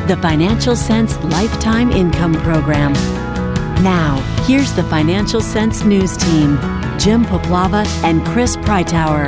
the Financial Sense Lifetime Income Program. Now, here's the Financial Sense News Team, Jim Poplava and Chris Preitower.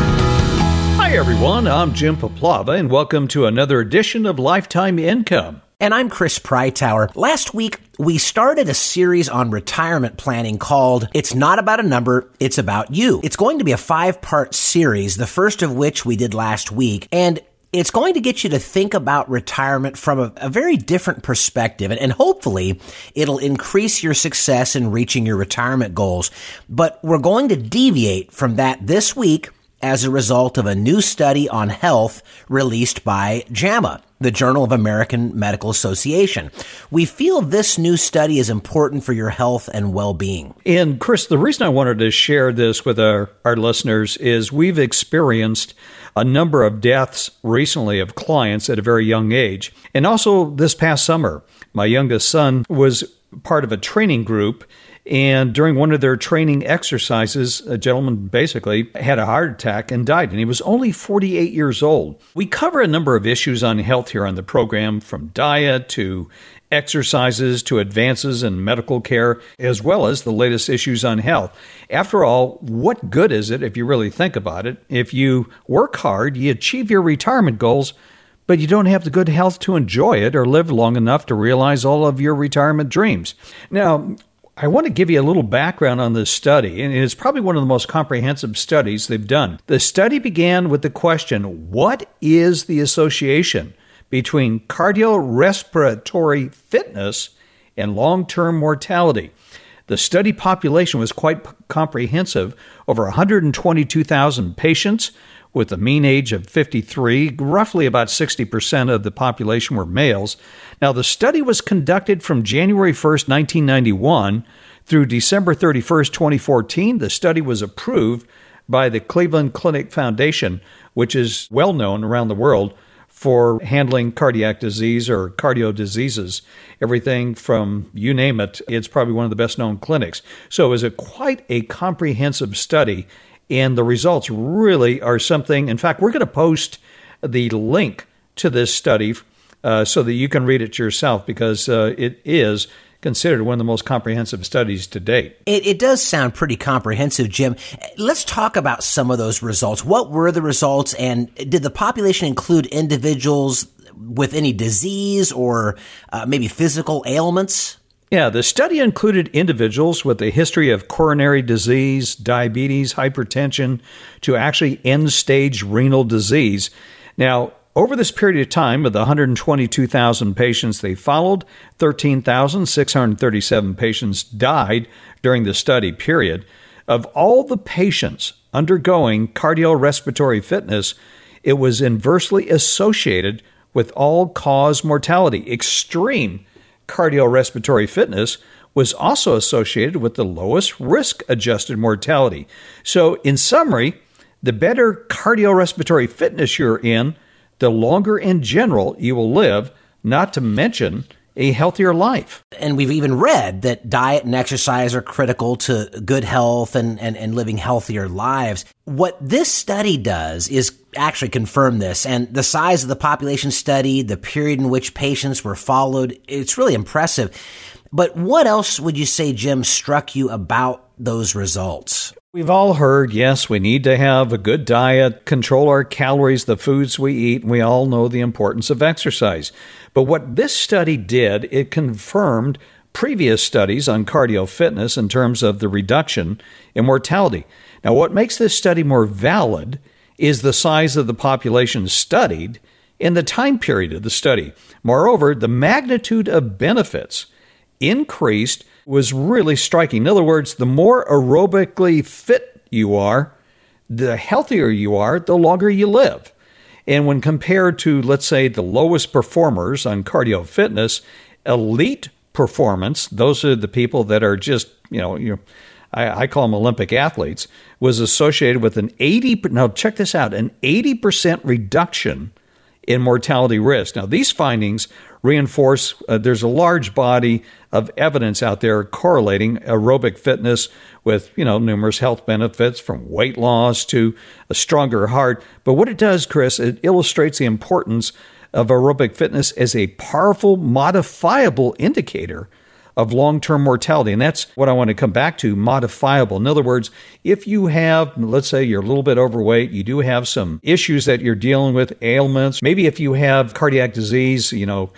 Hi, everyone. I'm Jim Poplava, and welcome to another edition of Lifetime Income. And I'm Chris Preitower. Last week, we started a series on retirement planning called It's Not About a Number, It's About You. It's going to be a 5-part series, the first of which we did last week. And it's going to get you to think about retirement from a very different perspective. And hopefully, it'll increase your success in reaching your retirement goals. But we're going to deviate from that this week as a result of a new study on health released by JAMA, the Journal of American Medical Association. We feel this new study is important for your health and well-being. And Chris, the reason I wanted to share this with our listeners is we've experienced a number of deaths recently of clients at a very young age. And also this past summer, my youngest son was part of a training group, and during one of their training exercises, a gentleman basically had a heart attack and died, and he was only 48 years old. We cover a number of issues on health here on the program, from diet to exercises to advances in medical care, as well as the latest issues on health. After all, what good is it if you really think about it? If you work hard, you achieve your retirement goals, but you don't have the good health to enjoy it or live long enough to realize all of your retirement dreams. Now, I want to give you a little background on this study, and it's probably one of the most comprehensive studies they've done. The study began with the question, what is the association between cardiorespiratory fitness and long-term mortality? The study population was quite comprehensive, over 122,000 patients with a mean age of 53, roughly about 60% of the population were males. Now, the study was conducted from January 1st, 1991 through December 31st, 2014. The study was approved by the Cleveland Clinic Foundation, which is well known around the world for handling cardiac disease or cardio diseases. Everything from, you name it, it's probably one of the best known clinics. So it was quite a comprehensive study, and the results really are something. In fact, we're going to post the link to this study so that you can read it yourself, because it is considered one of the most comprehensive studies to date. It does sound pretty comprehensive, Jim. Let's talk about some of those results. What were the results, and did the population include individuals with any disease or maybe physical ailments? Yeah, the study included individuals with a history of coronary disease, diabetes, hypertension, to actually end-stage renal disease. Now, over this period of time, of the 122,000 patients they followed, 13,637 patients died during the study period. Of all the patients undergoing cardiorespiratory fitness, it was inversely associated with all-cause mortality. Extreme cardiorespiratory fitness was also associated with the lowest risk-adjusted mortality. So, in summary, the better cardiorespiratory fitness you're in, the longer in general you will live, not to mention a healthier life. And we've even read that diet and exercise are critical to good health and living healthier lives. What this study does is actually confirm this, and the size of the population study, the period in which patients were followed, it's really impressive. But what else would you say, Jim, struck you about those results? We've all heard, yes, we need to have a good diet, control our calories, the foods we eat, and we all know the importance of exercise. But what this study did, it confirmed previous studies on cardio fitness in terms of the reduction in mortality. Now, what makes this study more valid is the size of the population studied and the time period of the study. Moreover, the magnitude of benefits increased was really striking. In other words, the more aerobically fit you are, the healthier you are, the longer you live. And when compared to, let's say, the lowest performers on cardio fitness, elite performance, those are the people that are just, I call them Olympic athletes, was associated with an 80% reduction in mortality risk. Now, these findings reinforce there's a large body of evidence out there correlating aerobic fitness with, numerous health benefits, from weight loss to a stronger heart. But what it does, Chris, it illustrates the importance of aerobic fitness as a powerful, modifiable indicator of long-term mortality. And that's what I want to come back to, modifiable. In other words, if you have, let's say you're a little bit overweight, you do have some issues that you're dealing with, ailments, maybe if you have cardiac disease,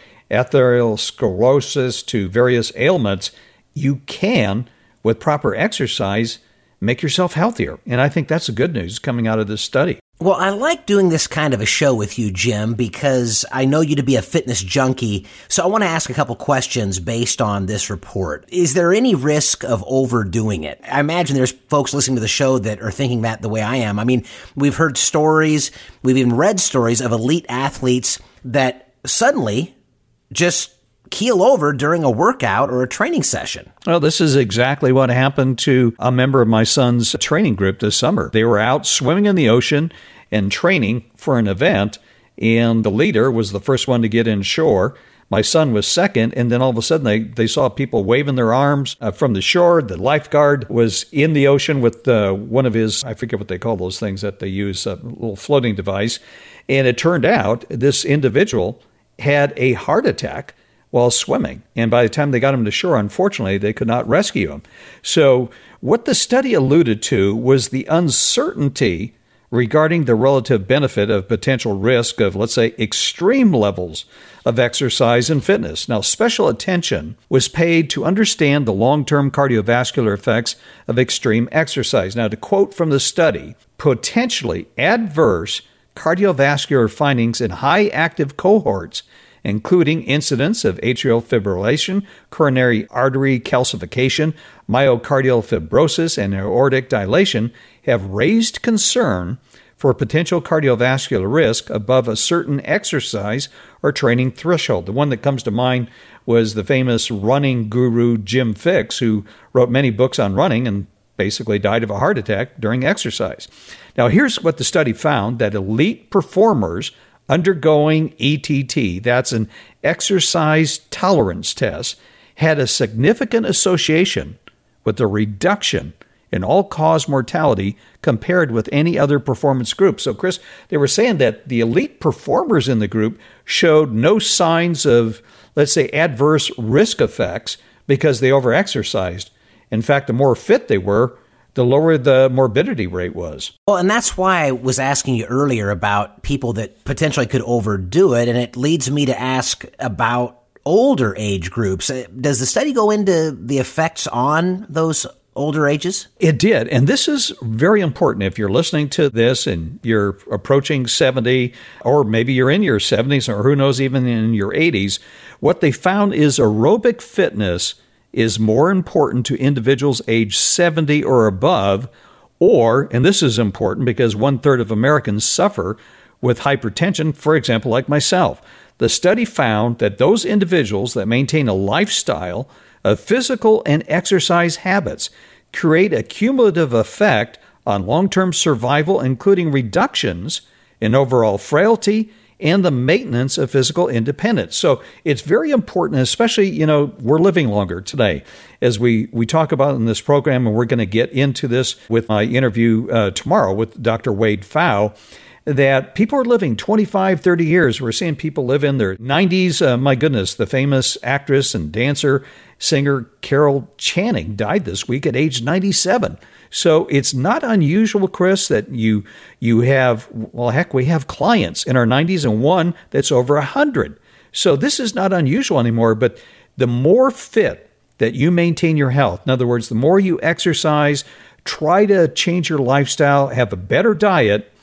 atherosclerosis to various ailments, you can, with proper exercise, make yourself healthier. And I think that's the good news coming out of this study. Well, I like doing this kind of a show with you, Jim, because I know you to be a fitness junkie. So I want to ask a couple questions based on this report. Is there any risk of overdoing it? I imagine there's folks listening to the show that are thinking that the way I am. I mean, we've heard stories, we've even read stories of elite athletes that suddenly just keel over during a workout or a training session. Well, this is exactly what happened to a member of my son's training group this summer. They were out swimming in the ocean and training for an event, and the leader was the first one to get inshore. My son was second, and then all of a sudden they saw people waving their arms from the shore. The lifeguard was in the ocean with one of his, I forget what they call those things that they use, a little floating device. And it turned out this individual had a heart attack while swimming. And by the time they got him to shore, unfortunately, they could not rescue him. So what the study alluded to was the uncertainty regarding the relative benefit of potential risk of, let's say, extreme levels of exercise and fitness. Now, special attention was paid to understand the long-term cardiovascular effects of extreme exercise. Now, to quote from the study, potentially adverse cardiovascular findings in high active cohorts, including incidence of atrial fibrillation, coronary artery calcification, myocardial fibrosis, and aortic dilation, have raised concern for potential cardiovascular risk above a certain exercise or training threshold. The one that comes to mind was the famous running guru Jim Fixx, who wrote many books on running and basically died of a heart attack during exercise. Now, here's what the study found, that elite performers undergoing ETT, that's an exercise tolerance test, had a significant association with a reduction in all-cause mortality compared with any other performance group. So, Chris, they were saying that the elite performers in the group showed no signs of, let's say, adverse risk effects because they overexercised. In fact, the more fit they were, the lower the morbidity rate was. Well, and that's why I was asking you earlier about people that potentially could overdo it, and it leads me to ask about older age groups. Does the study go into the effects on those older ages? It did, and this is very important. If you're listening to this and you're approaching 70, or maybe you're in your 70s, or who knows, even in your 80s, what they found is aerobic fitness is more important to individuals age 70 or above, or, and this is important because 1/3 of Americans suffer with hypertension, for example, like myself. The study found that those individuals that maintain a lifestyle of physical and exercise habits create a cumulative effect on long-term survival, including reductions in overall frailty and the maintenance of physical independence. So it's very important, especially, we're living longer today. As we talk about in this program, and we're going to get into this with my interview tomorrow with Dr. Wade Pfau, that people are living 25, 30 years. We're seeing people live in their 90s. My goodness, the famous actress and dancer, singer Carol Channing died this week at age 97. So it's not unusual, Chris, that you have, we have clients in our 90s and one that's over 100. So this is not unusual anymore, but the more fit that you maintain your health, in other words, the more you exercise, try to change your lifestyle, have a better diet,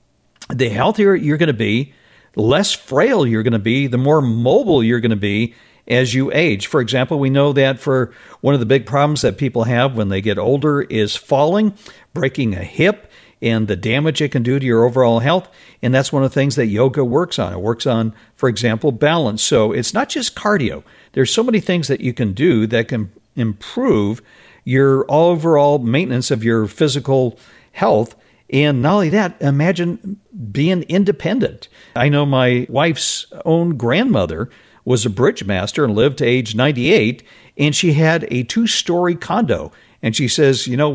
the healthier you're going to be, less frail you're going to be, the more mobile you're going to be as you age. For example, we know that for one of the big problems that people have when they get older is falling, breaking a hip, and the damage it can do to your overall health. And that's one of the things that yoga works on. It works on, for example, balance. So it's not just cardio. There's so many things that you can do that can improve your overall maintenance of your physical health. And not only that, imagine being independent. I know my wife's own grandmother was a bridge master and lived to age 98, and she had a 2-story condo. And she says, you know what?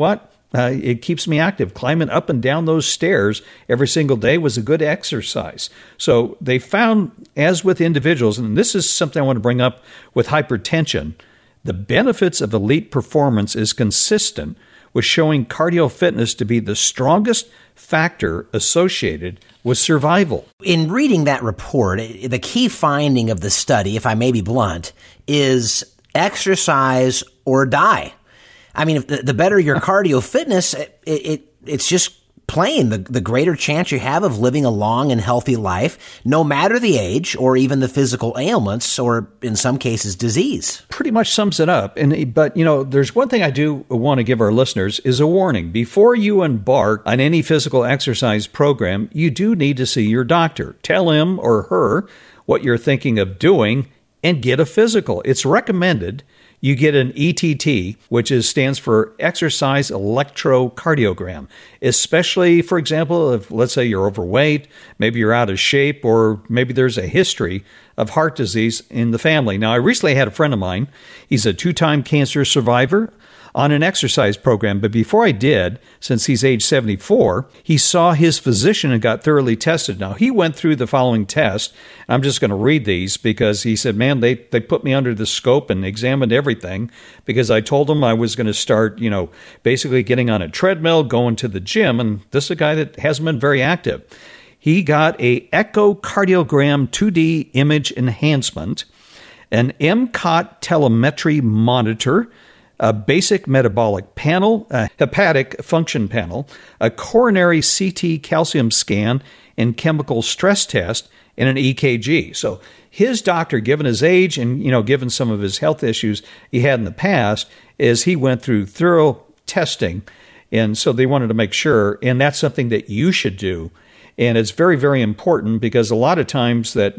It keeps me active. Climbing up and down those stairs every single day was a good exercise. So they found, as with individuals, and this is something I want to bring up with hypertension, the benefits of elite performance is consistent with showing cardio fitness to be the strongest factor associated with survival. In reading that report, the key finding of the study, if I may be blunt, is exercise or die. I mean, if the better your cardio fitness, it's just plain the greater chance you have of living a long and healthy life, no matter the age or even the physical ailments or, in some cases, disease. Pretty much sums it up. But, there's one thing I do want to give our listeners is a warning. Before you embark on any physical exercise program, you do need to see your doctor. Tell him or her what you're thinking of doing and get a physical. It's recommended you get an ETT, which stands for exercise electrocardiogram, especially, for example, if, let's say, you're overweight, maybe you're out of shape, or maybe there's a history of heart disease in the family. Now, I recently had a friend of mine. He's a 2-time cancer survivor on an exercise program. But before I did, since he's age 74, he saw his physician and got thoroughly tested. Now, he went through the following test. I'm just going to read these because he said, man, they put me under the scope and examined everything because I told them I was going to start, basically getting on a treadmill, going to the gym. And this is a guy that hasn't been very active. He got a echocardiogram 2D image enhancement, an MCOT telemetry monitor, a basic metabolic panel, a hepatic function panel, a coronary CT calcium scan and chemical stress test, and an EKG. So his doctor, given his age and, given some of his health issues he had in the past, is he went through thorough testing. And so they wanted to make sure, and that's something that you should do. And it's very, very important because a lot of times that,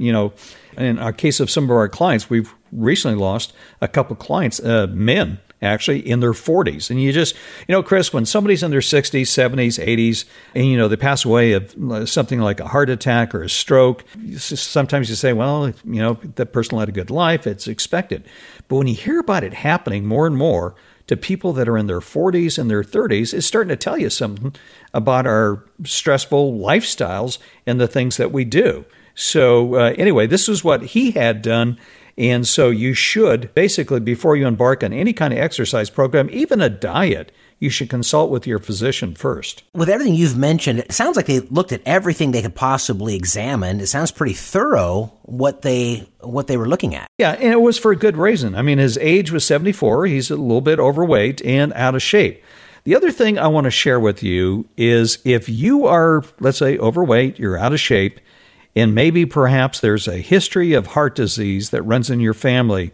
in our case of some of our clients, we've recently lost a couple clients, men, actually in their 40s. And you just, Chris, when somebody's in their 60s, 70s, 80s, and, they pass away of something like a heart attack or a stroke, sometimes you say, well, that person led a good life. It's expected. But when you hear about it happening more and more to people that are in their 40s and their 30s, it's starting to tell you something about our stressful lifestyles and the things that we do. So anyway, this is what he had done. And so you should, basically, before you embark on any kind of exercise program, even a diet, you should consult with your physician first. With everything you've mentioned, it sounds like they looked at everything they could possibly examine. It sounds pretty thorough what they were looking at. Yeah, and it was for a good reason. I mean, his age was 74. He's a little bit overweight and out of shape. The other thing I want to share with you is if you are, let's say, overweight, you're out of shape, and maybe perhaps there's a history of heart disease that runs in your family,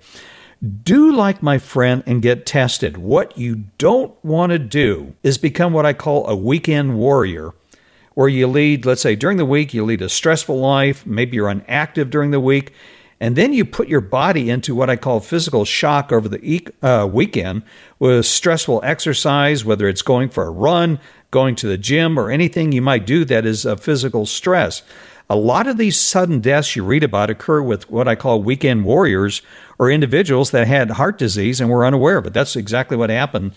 do like my friend and get tested. What you don't want to do is become what I call a weekend warrior, where you lead, let's say during the week, you lead a stressful life, maybe you're inactive during the week, and then you put your body into what I call physical shock over the weekend with stressful exercise, whether it's going for a run, going to the gym, or anything you might do that is a physical stress. A lot of these sudden deaths you read about occur with what I call weekend warriors or individuals that had heart disease and were unaware of it. That's exactly what happened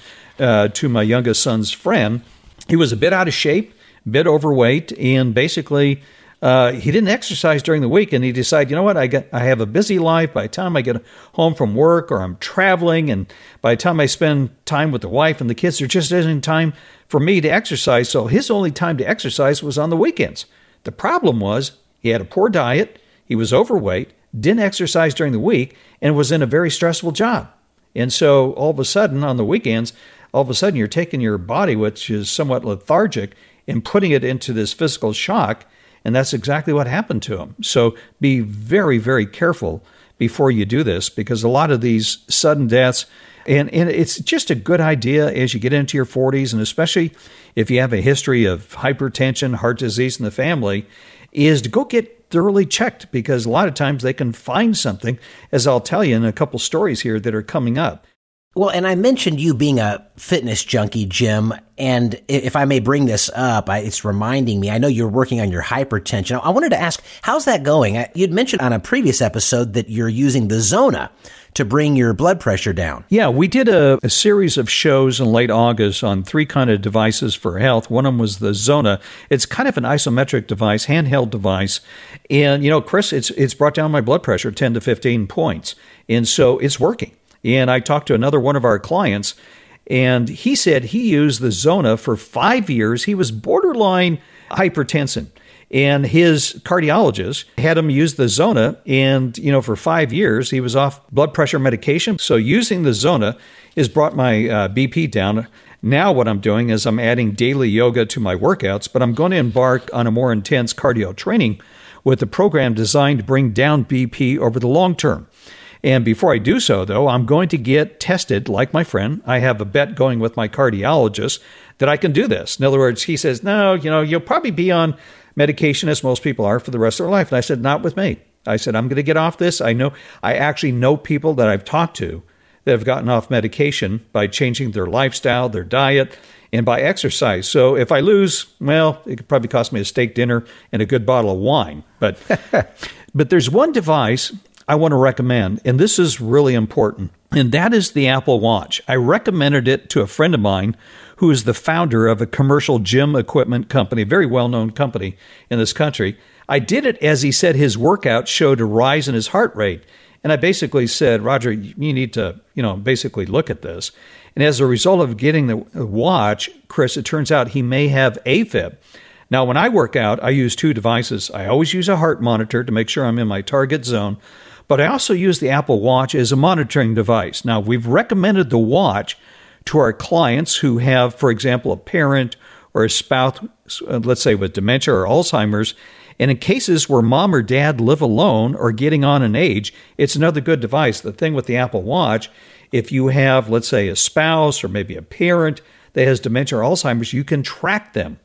to my youngest son's friend. He was a bit out of shape, a bit overweight, and basically he didn't exercise during the week, and he decided, I have a busy life. By the time I get home from work or I'm traveling, and by the time I spend time with the wife and the kids, there just isn't time for me to exercise. So his only time to exercise was on the weekends. The problem was he had a poor diet, he was overweight, didn't exercise during the week, and was in a very stressful job. And so all of a sudden on the weekends, you're taking your body, which is somewhat lethargic, and putting it into this physical shock, and that's exactly what happened to him. So be very, very careful before you do this, because a lot of these sudden deaths, and it's just a good idea as you get into your 40s, and especially if you have a history of hypertension, heart disease in the family, is to go get thoroughly checked, because a lot of times they can find something, as I'll tell you in a couple stories here that are coming up. Well, and I mentioned you being a fitness junkie, Jim, and if I may bring this up, it's reminding me, I know you're working on your hypertension. I wanted to ask, how's that going? You'd mentioned on a previous episode that you're using the Zona to bring your blood pressure down. Yeah, we did a series of shows in late August on 3 kind of devices for health. One of them was the Zona. It's kind of an isometric device, handheld device. And, Chris, it's brought down my blood pressure 10 to 15 points. And so it's working. And I talked to another one of our clients, and he said he used the Zona for 5 years. He was borderline hypertension. And his cardiologist had him use the Zona, and, for 5 years, he was off blood pressure medication. So using the Zona has brought my BP down. Now what I'm doing is I'm adding daily yoga to my workouts, but I'm going to embark on a more intense cardio training with a program designed to bring down BP over the long term. And before I do so, though, I'm going to get tested like my friend. I have a bet going with my cardiologist that I can do this. In other words, he says, no, you'll probably be on medication, as most people are, for the rest of their life. And I said, not with me. I said, I'm going to get off this. I actually know people that I've talked to that have gotten off medication by changing their lifestyle, their diet, and by exercise. So if I lose, well, it could probably cost me a steak dinner and a good bottle of wine. But there's one device I want to recommend, and this is really important, and that is the Apple Watch. I recommended it to a friend of mine who is the founder of a commercial gym equipment company, a very well-known company in this country. I did it as he said his workout showed a rise in his heart rate. And I basically said, Roger, you need to, basically look at this. And as a result of getting the watch, Chris, it turns out he may have AFib. Now, when I work out, I use 2 devices. I always use a heart monitor to make sure I'm in my target zone. But I also use the Apple Watch as a monitoring device. Now, we've recommended the watch to our clients who have, for example, a parent or a spouse, let's say with dementia or Alzheimer's. And in cases where mom or dad live alone or getting on in age, it's another good device. The thing with the Apple Watch, if you have, let's say, a spouse or maybe a parent that has dementia or Alzheimer's, you can track them.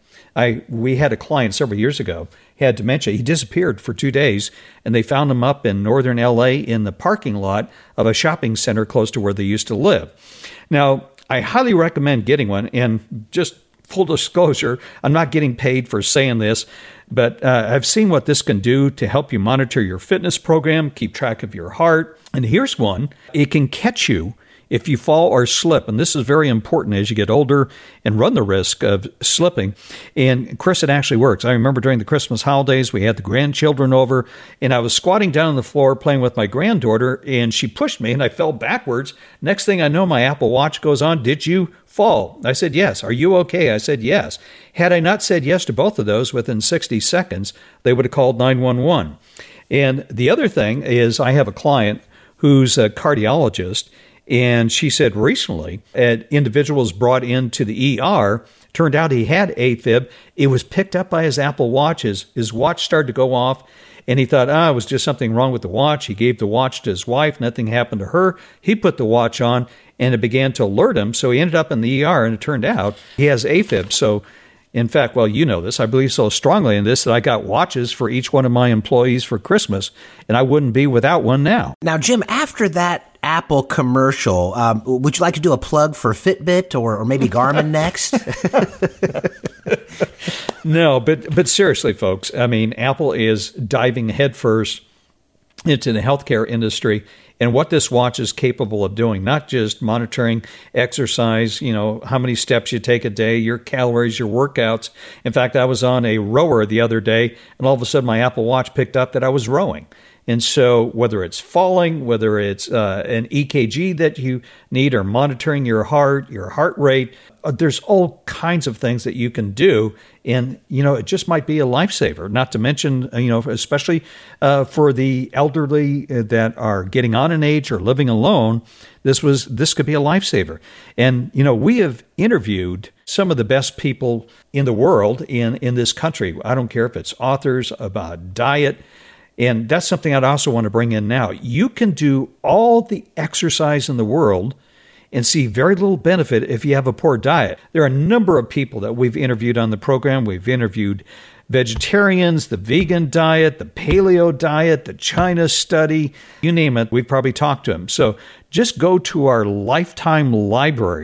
We had a client several years ago, he had dementia. He disappeared for 2 days, and they found him up in northern L.A. in the parking lot of a shopping center close to where they used to live. Now, I highly recommend getting one, and just full disclosure, I'm not getting paid for saying this, but I've seen what this can do to help you monitor your fitness program, keep track of your heart. And here's one. It can catch you if you fall or slip, and this is very important as you get older and run the risk of slipping. And Chris, it actually works. I remember during the Christmas holidays, we had the grandchildren over, and I was squatting down on the floor playing with my granddaughter, and she pushed me, and I fell backwards. Next thing I know, my Apple Watch goes on, "Did you fall?" I said, "Yes." "Are you okay?" I said, "Yes." Had I not said yes to both of those within 60 seconds, they would have called 911. And the other thing is I have a client who's a cardiologist, and she said recently an individual was brought into the ER. Turned out he had AFib. It was picked up by his Apple Watch. His watch started to go off, and he thought, it was just something wrong with the watch. He gave the watch to his wife. Nothing happened to her. He put the watch on, and it began to alert him. So he ended up in the ER, and it turned out he has AFib. So, in fact, well, you know this. I believe so strongly in this that I got watches for each one of my employees for Christmas, and I wouldn't be without one now. Now, Jim, after that Apple commercial, would you like to do a plug for Fitbit or maybe Garmin next? No, but seriously, folks, I mean, Apple is diving headfirst into the healthcare industry and what this watch is capable of doing, not just monitoring exercise, how many steps you take a day, your calories, your workouts. In fact, I was on a rower the other day, and all of a sudden my Apple Watch picked up that I was rowing. And so whether it's falling, whether it's an EKG that you need or monitoring your heart rate, there's all kinds of things that you can do. And, it just might be a lifesaver, not to mention, especially for the elderly that are getting on in age or living alone, this could be a lifesaver. And, we have interviewed some of the best people in the world in this country. I don't care if it's authors about diet. And that's something I'd also want to bring in now. You can do all the exercise in the world and see very little benefit if you have a poor diet. There are a number of people that we've interviewed on the program. We've interviewed vegetarians, the vegan diet, the paleo diet, the China study, you name it. We've probably talked to them. So just go to our Lifetime library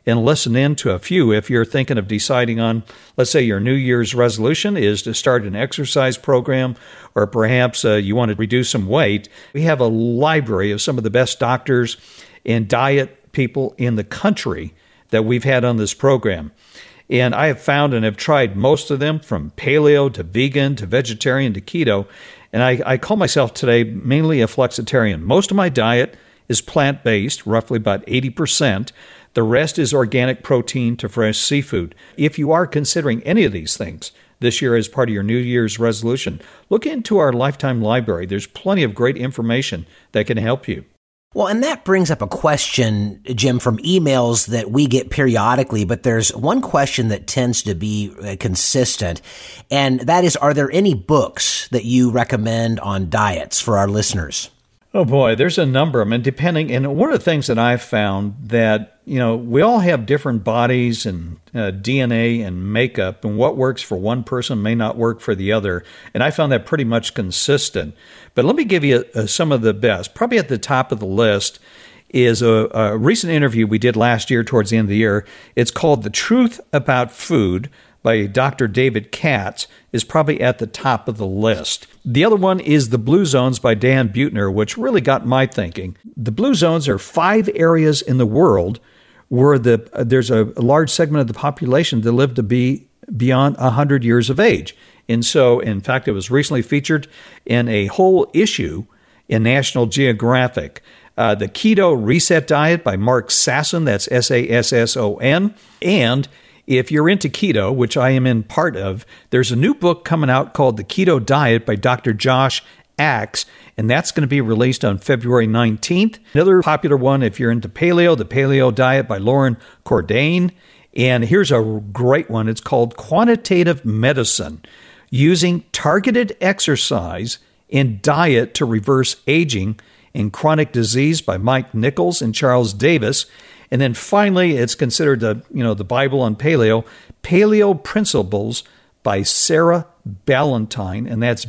and listen in to a few if you're thinking of deciding on, let's say your New Year's resolution is to start an exercise program, or perhaps you want to reduce some weight. We have a library of some of the best doctors and diet people in the country that we've had on this program. And I have found and have tried most of them, from paleo to vegan to vegetarian to keto. And I call myself today mainly a flexitarian. Most of my diet is plant-based, roughly about 80%. The rest is organic protein to fresh seafood. If you are considering any of these things this year as part of your New Year's resolution, look into our Lifetime Library. There's plenty of great information that can help you. Well, and that brings up a question, Jim, from emails that we get periodically, but there's one question that tends to be consistent, and that is, are there any books that you recommend on diets for our listeners? Oh boy, there's a number of them, and depending, and one of the things that I've found that, we all have different bodies and DNA and makeup, and what works for one person may not work for the other, and I found that pretty much consistent. But let me give you some of the best. Probably at the top of the list is a recent interview we did last year towards the end of the year. It's called The Truth About Food by Dr. David Katz, is probably at the top of the list. The other one is The Blue Zones by Dan Buettner, which really got my thinking. The Blue Zones are 5 areas in the world where there's a large segment of the population that live to be beyond 100 years of age. And so, in fact, it was recently featured in a whole issue in National Geographic. The Keto Reset Diet by Mark Sasson, that's Sasson. And if you're into keto, which I am in part of, there's a new book coming out called The Keto Diet by Dr. Josh Axe, and that's going to be released on February 19th. Another popular one, if you're into paleo, The Paleo Diet by Lauren Cordain. And here's a great one. It's called Quantitative Medicine, Using Targeted Exercise and Diet to Reverse Aging and Chronic Disease by Mike Nichols and Charles Davis. And then finally, it's considered the Bible on paleo, Paleo Principles by Sarah Ballantyne, and that's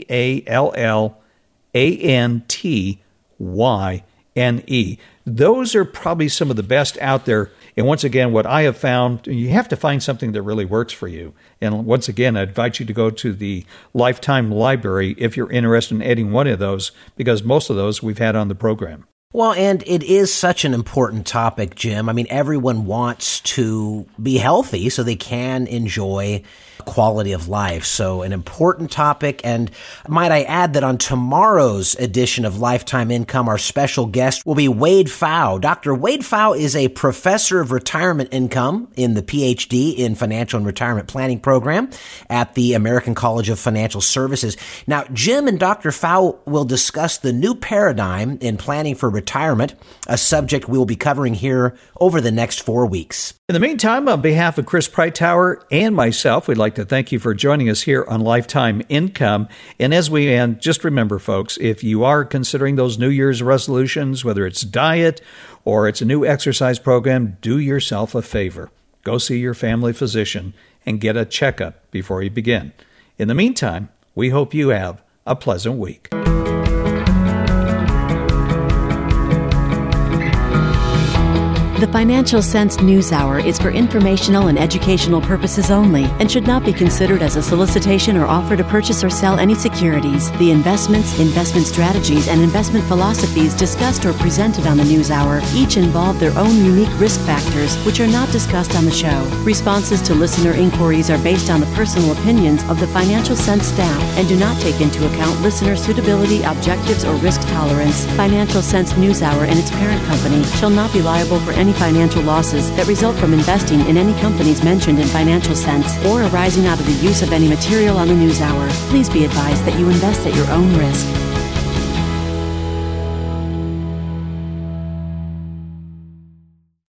Ballantyne. Those are probably some of the best out there. And once again, what I have found, you have to find something that really works for you. And once again, I invite you to go to the Lifetime Library if you're interested in adding one of those, because most of those we've had on the program. Well, and it is such an important topic, Jim. I mean, everyone wants to be healthy so they can enjoy quality of life. So an important topic. And might I add that on tomorrow's edition of Lifetime Income, our special guest will be Wade Pfau. Dr. Wade Pfau is a professor of retirement income in the PhD in Financial and Retirement Planning program at the American College of Financial Services. Now, Jim and Dr. Pfau will discuss the new paradigm in planning for retirement, a subject we will be covering here over the next 4 weeks. In the meantime, on behalf of Chris Preitower and myself, we'd like to thank you for joining us here on Lifetime Income. And as we end, just remember, folks, if you are considering those New Year's resolutions, whether it's diet or it's a new exercise program, do yourself a favor. Go see your family physician and get a checkup before you begin. In the meantime, we hope you have a pleasant week. The Financial Sense News Hour is for informational and educational purposes only and should not be considered as a solicitation or offer to purchase or sell any securities. The investments, investment strategies, and investment philosophies discussed or presented on the News Hour each involve their own unique risk factors, which are not discussed on the show. Responses to listener inquiries are based on the personal opinions of the Financial Sense staff and do not take into account listener suitability, objectives, or risk tolerance. Financial Sense News Hour and its parent company shall not be liable for any financial losses that result from investing in any companies mentioned in Financial Sense or arising out of the use of any material on the News Hour. Please be advised that you invest at your own risk.